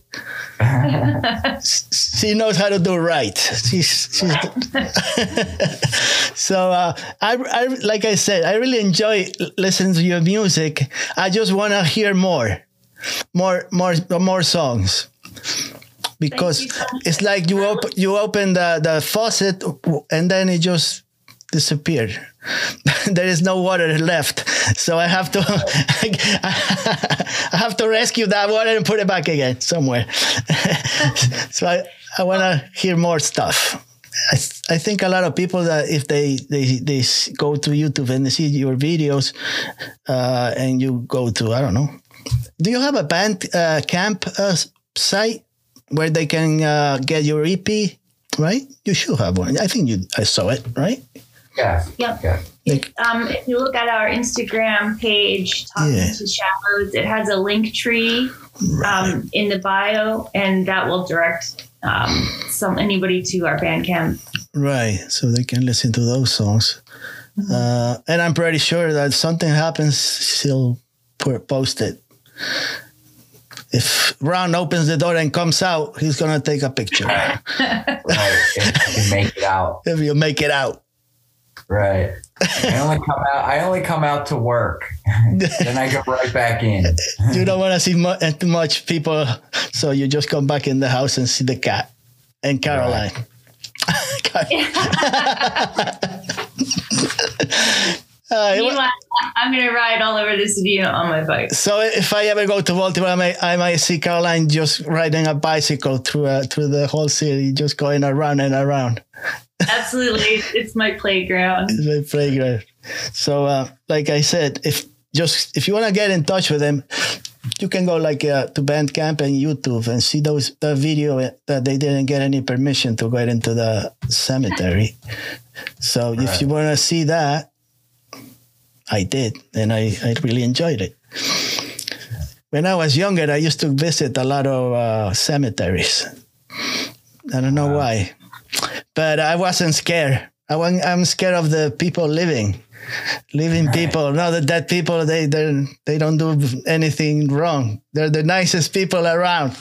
[SPEAKER 1] She knows how to do right. She's, she's so uh, I, I like I said, I really enjoy listening to your music. I just want to hear more, more, more, more songs, because
[SPEAKER 3] Thank you so much.
[SPEAKER 1] it's like you open you open the the faucet and then it just disappeared. There is no water left, so I have to I have to rescue that water and put it back again somewhere. So I, I want to hear more stuff. I, th- I think a lot of people that if they, they, they s- go to YouTube and they see your videos uh, and you go to, I don't know, do you have a band uh, camp uh, site where they can uh, get your E P, right? You should have one. I think you I saw it, right?
[SPEAKER 2] Yes.
[SPEAKER 3] Yep.
[SPEAKER 2] Yes.
[SPEAKER 1] Like,
[SPEAKER 3] Um, if you look at our Instagram page, Talking
[SPEAKER 1] Yeah.
[SPEAKER 3] to Shallows, it has a link tree um, in the bio, and that will direct um, some anybody to our Bandcamp.
[SPEAKER 1] right, so they can listen to those songs. Uh, and I'm pretty sure that something happens, she'll put, post it. If Ron opens the door and comes out, he's going to take a picture.
[SPEAKER 2] Right. If I can make it out.
[SPEAKER 1] If you make it out.
[SPEAKER 2] Right. I only come out. I only come out to work. Then I go right back in.
[SPEAKER 1] You don't want to see mu- too much people, so you just come back in the house and see the cat and Caroline. Uh, it wa-
[SPEAKER 3] Meanwhile, I'm going to ride all over the studio on my bike.
[SPEAKER 1] so if I ever go to Baltimore, I might, I might see Caroline just riding a bicycle through uh, through the whole city, just going around and around.
[SPEAKER 3] Absolutely. It's my playground.
[SPEAKER 1] It's my playground. So, uh, like I said, if just if you want to get in touch with them, you can go like uh, to Bandcamp and YouTube and see those the video that they didn't get any permission to go into the cemetery. So right. if you want to see that, I did, and I, I really enjoyed it. When I was younger, I used to visit a lot of uh, cemeteries. I don't know wow. why, but I wasn't scared. I wasn't, I'm scared of the people living. Living right. people, not the dead people. They they they don't do anything wrong. They're the nicest people around.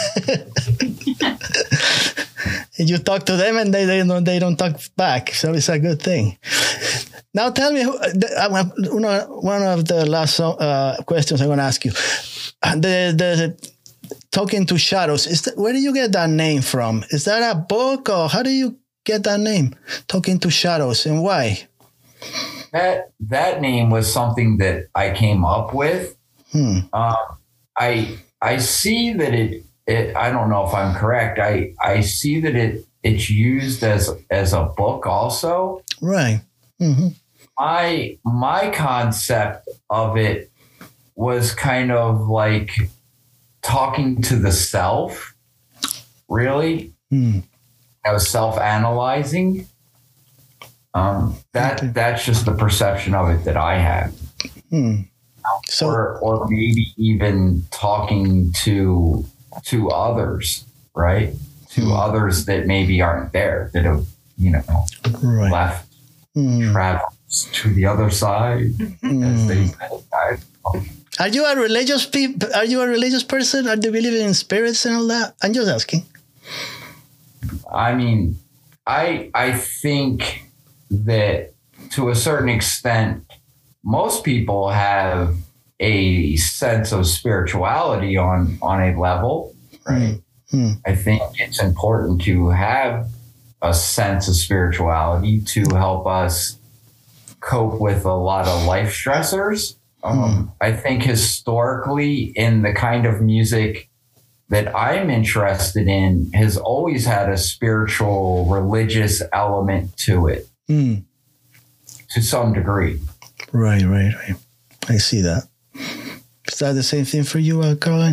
[SPEAKER 1] And you talk to them, and they they don't they don't talk back. So it's a good thing. Now tell me, who, one of the last uh, questions I'm going to ask you. The the Talking to Shadows. Is that, where do you get that name from? Is that a book, or how do you get that name? Talking to Shadows, and why?
[SPEAKER 2] That that name was something that I came up with. Hmm. Um, I I see that it, it. I don't know if I'm correct. I, I see that it it's used as as a book also.
[SPEAKER 1] Right. Mm-hmm.
[SPEAKER 2] My my concept of it was kind of like talking to the self. Really, hmm. I was self-analyzing. Um, that okay. that's just the perception of it that I have. Hmm. So, or or maybe even talking to to others, right? To hmm. others that maybe aren't there, that have, you know, right. left, hmm. travels to the other side. Hmm. As they said.
[SPEAKER 1] Are you a religious pe- Are you a religious person? Or do you believe in spirits and all that? I'm just asking.
[SPEAKER 2] I mean, I I think that to a certain extent, most people have a sense of spirituality on, on a level, right? Mm-hmm. I think it's important to have a sense of spirituality to help us cope with a lot of life stressors. Um, mm. I think historically, in the kind of music that I'm interested in, has always had a spiritual, religious element to it. Mm. To some degree.
[SPEAKER 1] Right, right, right. I see that. Is that the same thing for you, uh, Caroline?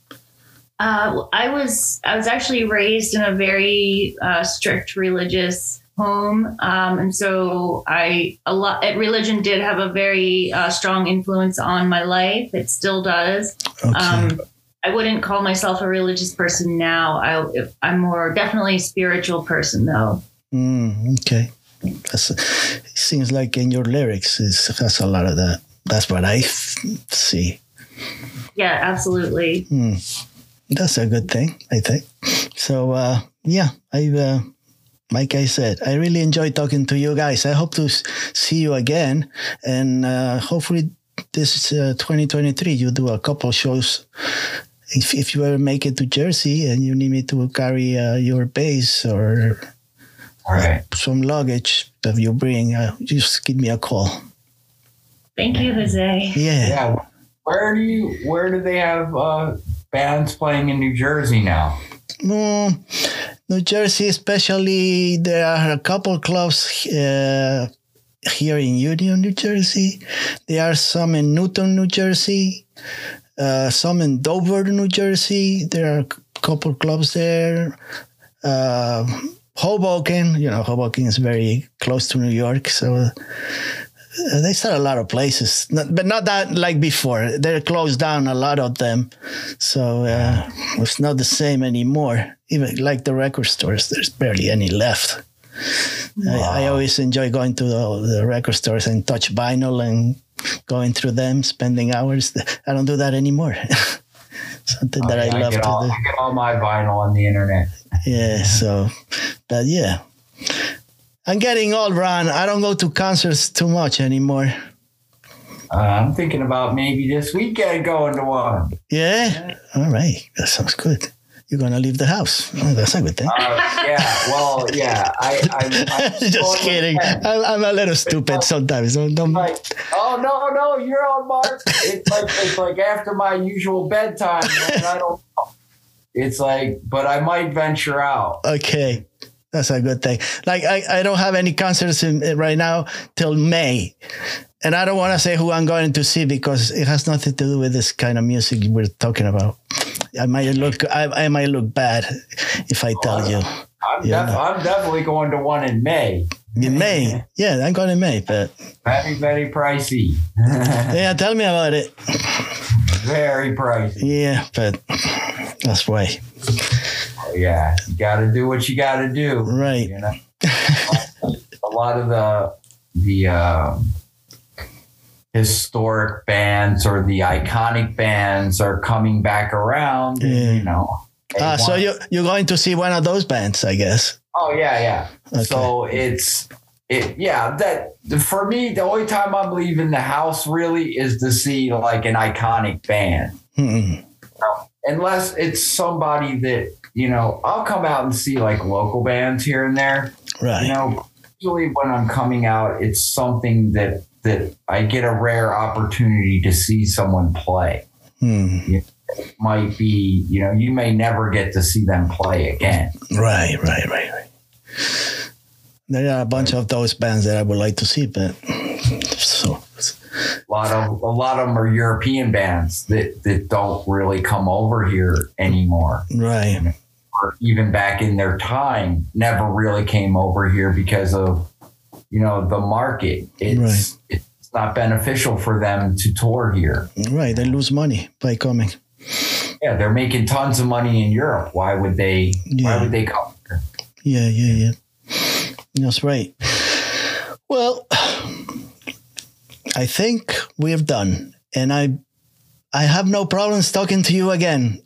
[SPEAKER 3] Uh, I was I was actually raised in a very uh, strict religious home, um, and so I a lot. Religion did have a very uh, strong influence on my life. It still does. Okay. Um, I wouldn't call myself a religious person now. I, I'm more definitely a spiritual person, though.
[SPEAKER 1] Mm, okay. That's, it seems like in your lyrics it has a lot of that. That's what I f- see.
[SPEAKER 3] Yeah, absolutely.
[SPEAKER 1] Mm. That's a good thing, I think. So, uh, yeah, I, uh, like I said, I really enjoyed talking to you guys. I hope to s- see you again. And uh, hopefully this uh, twenty twenty-three, you do a couple shows. If, if you ever make it to Jersey and you need me to carry uh, your bass or...
[SPEAKER 2] All right.
[SPEAKER 1] Some luggage that you bring, uh, just give me a call.
[SPEAKER 3] Thank you, Jose.
[SPEAKER 1] Yeah.
[SPEAKER 2] Yeah. Where do you? Where do they have uh, bands playing in New Jersey now?
[SPEAKER 1] Mm, New Jersey, especially, there are a couple clubs uh, here in Union, New Jersey. There are some in Newton, New Jersey. Uh, some in Dover, New Jersey. There are a couple clubs there. Uh, Hoboken, you know, Hoboken is very close to New York, so uh, they start a lot of places, not, but not that like before. They're closed down, a lot of them, so uh, it's not the same anymore. Even like the record stores, there's barely any left. Wow. I, I always enjoy going to the, the record stores and touch vinyl and going through them, spending hours. I don't do that anymore. Something that
[SPEAKER 2] okay,
[SPEAKER 1] I love
[SPEAKER 2] I get
[SPEAKER 1] to
[SPEAKER 2] all,
[SPEAKER 1] do.
[SPEAKER 2] I get all my vinyl on the internet.
[SPEAKER 1] Yeah, so, but yeah. I'm getting old, Ron. I don't go to concerts too much anymore.
[SPEAKER 2] Uh, I'm thinking about maybe this weekend going to one.
[SPEAKER 1] Yeah? All right. That sounds good. You're going to leave the house. Oh, that's a good thing.
[SPEAKER 2] Uh, yeah, well, yeah. I, I, I'm
[SPEAKER 1] just kidding. I'm, I'm a little stupid like, sometimes. Don't, don't...
[SPEAKER 2] Like, oh, no, no, you're on, Mark. It's like, it's like after my usual bedtime, man. I don't know. It's like, but I might venture out.
[SPEAKER 1] Okay. That's a good thing. Like, I, I don't have any concerts in, right now till May. and I don't want to say who I'm going to see because it has nothing to do with this kind of music we're talking about. I might look, I, I might look bad if I tell you.
[SPEAKER 2] I'm, def- I'm definitely going to one in May.
[SPEAKER 1] In May, yeah, I'm going in May, but
[SPEAKER 2] very, very pricey.
[SPEAKER 1] Yeah, tell me about it.
[SPEAKER 2] Very pricey.
[SPEAKER 1] Yeah, but that's why.
[SPEAKER 2] Yeah, you got to do what you got to do.
[SPEAKER 1] Right.
[SPEAKER 2] You know, a lot of the the um, historic bands or the iconic bands are coming back around. And,
[SPEAKER 1] Yeah.
[SPEAKER 2] you know.
[SPEAKER 1] Ah, so you you're going to see one of those bands, I guess.
[SPEAKER 2] Oh yeah, yeah.
[SPEAKER 1] Okay.
[SPEAKER 2] So it's it yeah, that for me the only time I'm leaving the house really is to see like an iconic band.
[SPEAKER 1] Mm-mm.
[SPEAKER 2] Unless it's somebody that, you know, I'll come out and see like local bands here and there.
[SPEAKER 1] Right.
[SPEAKER 2] You know, usually when I'm coming out, it's something that that I get a rare opportunity to see someone play.
[SPEAKER 1] Hmm.
[SPEAKER 2] You know, it might be, you know, you may never get to see them play again.
[SPEAKER 1] Right, right, right, right. There are a bunch of those bands that I would like to see, but so
[SPEAKER 2] A lot of a lot of them are European bands that, that don't really come over here anymore.
[SPEAKER 1] right.
[SPEAKER 2] Or even back in their time, never really came over here because of, you know, the market. It's
[SPEAKER 1] Right.
[SPEAKER 2] it's not beneficial for them to tour here.
[SPEAKER 1] Right, they lose money by coming.
[SPEAKER 2] Yeah, they're making tons of money in Europe. Why would they?
[SPEAKER 1] Yeah.
[SPEAKER 2] Why would they come here?
[SPEAKER 1] Yeah, yeah, yeah. That's right. Well, I think we're done, and I, I have no problems talking to you again.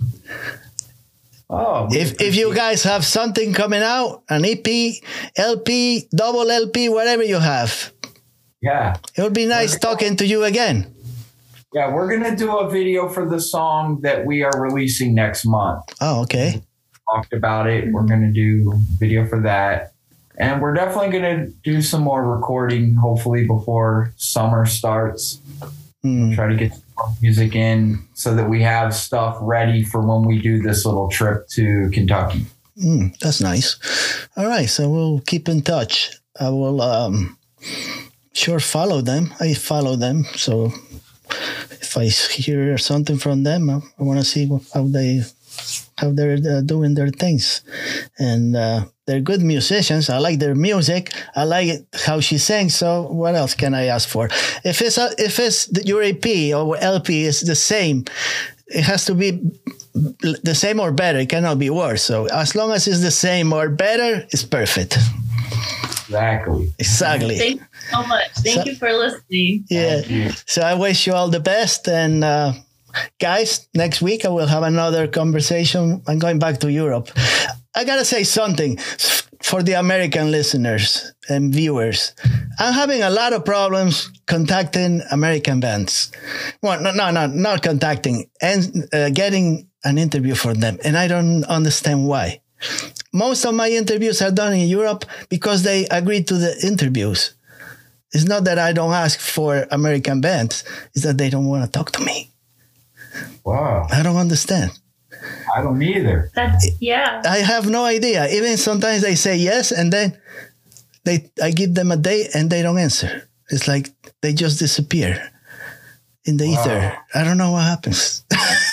[SPEAKER 2] Oh, we
[SPEAKER 1] If if you guys have something coming out, an E P, L P, double L P, whatever you have,
[SPEAKER 2] yeah,
[SPEAKER 1] it would be nice talking to you again.
[SPEAKER 2] yeah, we're gonna do a video for the song that we are releasing next month.
[SPEAKER 1] Oh, okay.
[SPEAKER 2] Talked about it. We're gonna do video for that. And we're definitely going to do some more recording, hopefully before summer starts.
[SPEAKER 1] Mm.
[SPEAKER 2] Try to get more music in so that we have stuff ready for when we do this little trip to Kentucky.
[SPEAKER 1] Mm, that's nice. All right, so we'll keep in touch. I will um, sure follow them. I follow them, so if I hear something from them, I, I want to see how they how they're uh, doing their things, and uh, they're good musicians. I like their music. I like it, how she sings. So what else can I ask for? If it's a, if it's the, your E P or L P is the same, it has to be the same or better. It cannot be worse. So as long as it's the same or better, it's perfect.
[SPEAKER 2] Exactly.
[SPEAKER 1] Exactly.
[SPEAKER 3] Thank you so much. Thank
[SPEAKER 1] So-
[SPEAKER 3] you for listening.
[SPEAKER 1] Yeah.
[SPEAKER 2] Thank you.
[SPEAKER 1] So I wish you all the best. And uh, guys, next week I will have another conversation. I'm going back to Europe. I got to say something for the American listeners and viewers. I'm having a lot of problems contacting American bands. Well, no, no, no, not contacting and uh, getting an interview for them. And I don't understand why. Most of my interviews are done in Europe because they agree to the interviews. It's not that I don't ask for American bands. It's that they don't want to talk to me.
[SPEAKER 2] Wow.
[SPEAKER 1] I don't understand.
[SPEAKER 2] I don't either.
[SPEAKER 3] That's yeah.
[SPEAKER 1] I have no idea. Even sometimes they say yes, and then they I give them a date and they don't answer. It's like they just disappear in the
[SPEAKER 2] Wow.
[SPEAKER 1] ether. I don't know what happens.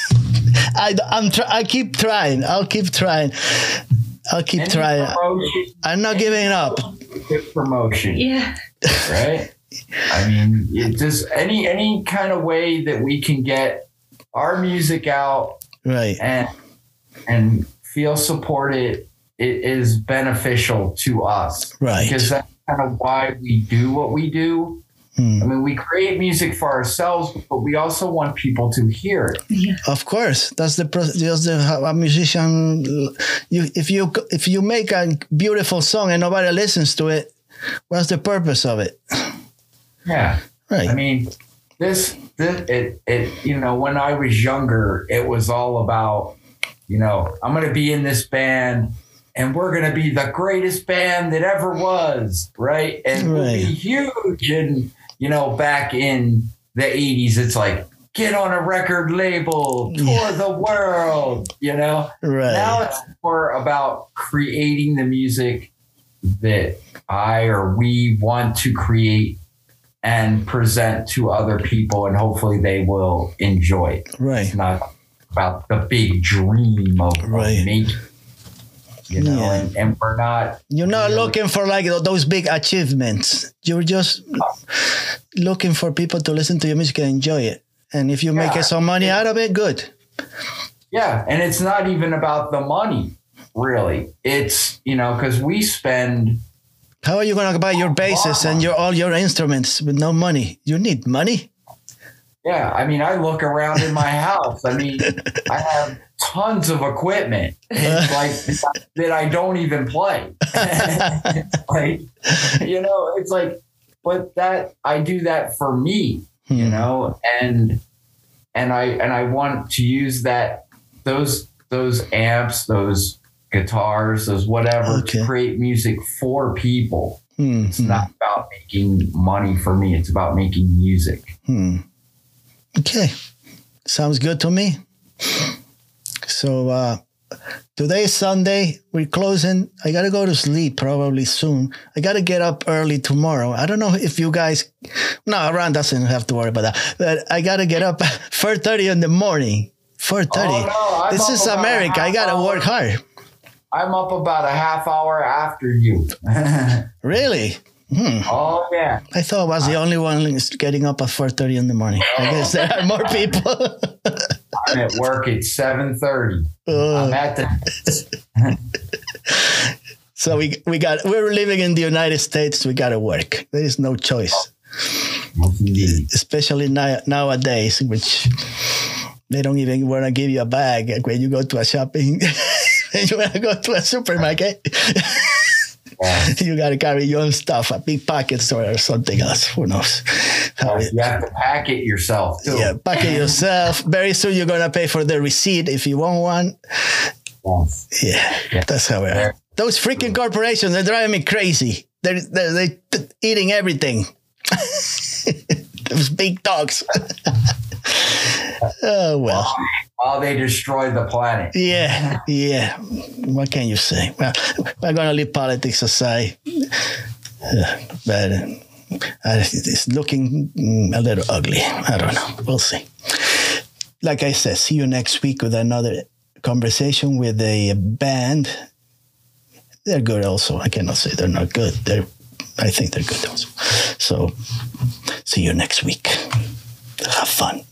[SPEAKER 1] I I'm try, I keep trying. I'll keep trying. I'll keep
[SPEAKER 2] Any
[SPEAKER 1] trying.
[SPEAKER 2] promotion,
[SPEAKER 1] I'm not giving up.
[SPEAKER 2] good promotion,
[SPEAKER 3] Yeah.
[SPEAKER 2] right? I mean, it just any any kind of way that we can get our music out
[SPEAKER 1] Right.
[SPEAKER 2] and and feel supported, it is beneficial to us.
[SPEAKER 1] Right.
[SPEAKER 2] Because that's kind of why we do what we do.
[SPEAKER 1] Hmm.
[SPEAKER 2] I mean, we create music for ourselves, but we also want people to hear it.
[SPEAKER 3] Yeah.
[SPEAKER 1] Of course, that's the pro- just the, how a musician. You if you if you make a beautiful song and nobody listens to it, what's the purpose of it?
[SPEAKER 2] Yeah.
[SPEAKER 1] Right.
[SPEAKER 2] I mean, this, this it, it, you know, when I was younger, it was all about, you know, I'm going to be in this band and we're going to be the greatest band that ever was. Right. And we'll be
[SPEAKER 1] Right.
[SPEAKER 2] huge. And, you know, back in the eighties, it's like, get on a record label, tour
[SPEAKER 1] Yeah.
[SPEAKER 2] the world, you know?
[SPEAKER 1] Right.
[SPEAKER 2] Now it's more about creating the music that I or we want to create and present to other people, and hopefully they will enjoy it.
[SPEAKER 1] Right.
[SPEAKER 2] It's not about the big dream of,
[SPEAKER 1] right.
[SPEAKER 2] of making, you know,
[SPEAKER 1] yeah.
[SPEAKER 2] and, and we're not.
[SPEAKER 1] You're not
[SPEAKER 2] really
[SPEAKER 1] looking for like those big achievements. You're just looking for people to listen to your music and enjoy it. And if you make
[SPEAKER 2] yeah,
[SPEAKER 1] some money
[SPEAKER 2] it,
[SPEAKER 1] out of it, good.
[SPEAKER 2] Yeah. And it's not even about the money, really. It's, you know, because we spend.
[SPEAKER 1] How are you going to buy your basses and your all your instruments with no money? You need money.
[SPEAKER 2] Yeah, I mean, I look around in my house. I mean, I have tons of equipment, it's like that I don't even play. Like, you know, it's like, but that I do that for me, hmm. you know, and and I and I want to use that those those amps, those guitars, those whatever okay. to create music for people. Mm-hmm. It's not about making money for me. It's about making music.
[SPEAKER 1] Hmm. Okay. Sounds good to me. So uh, today is Sunday. We're closing. I got to go to sleep probably soon. I got to get up early tomorrow. I don't know if you guys... No, Ron doesn't have to worry about that. But I got to get up four thirty in the morning. four thirty.
[SPEAKER 2] Oh, no,
[SPEAKER 1] this is America. I got to work hard.
[SPEAKER 2] I'm up about a half hour after you.
[SPEAKER 1] Really? Hmm.
[SPEAKER 2] Oh, yeah.
[SPEAKER 1] I thought I was the only one getting up at four thirty in the morning. I guess there are more people.
[SPEAKER 2] I'm at work at seven thirty. Uh, I'm at the...
[SPEAKER 1] So we we got we're living in the United States. We got to work. There is no choice.
[SPEAKER 2] Indeed.
[SPEAKER 1] Especially now, nowadays, which they don't even want to give you a bag when you go to a shopping. When you want to go to a supermarket. Yeah. You got to carry your own stuff, a big pockets or something else. Who knows?
[SPEAKER 2] How you it, have to pack it yourself, too.
[SPEAKER 1] Yeah, pack it yourself. Very soon you're going to pay for the receipt if you want one. Yes. Yeah, yeah, that's how it is. Those freaking corporations, they're driving me crazy. They're, they're, they're eating everything. Those big dogs. Oh, well.
[SPEAKER 2] While they destroy the planet.
[SPEAKER 1] Yeah, yeah. What can you say? Well, we're going to leave politics aside. Uh, but uh, it's looking a little ugly. I don't know. We'll see. Like I said, see you next week with another conversation with a band. They're good also. I cannot say they're not good. They're, I think they're good also. So, see you next week. Have fun.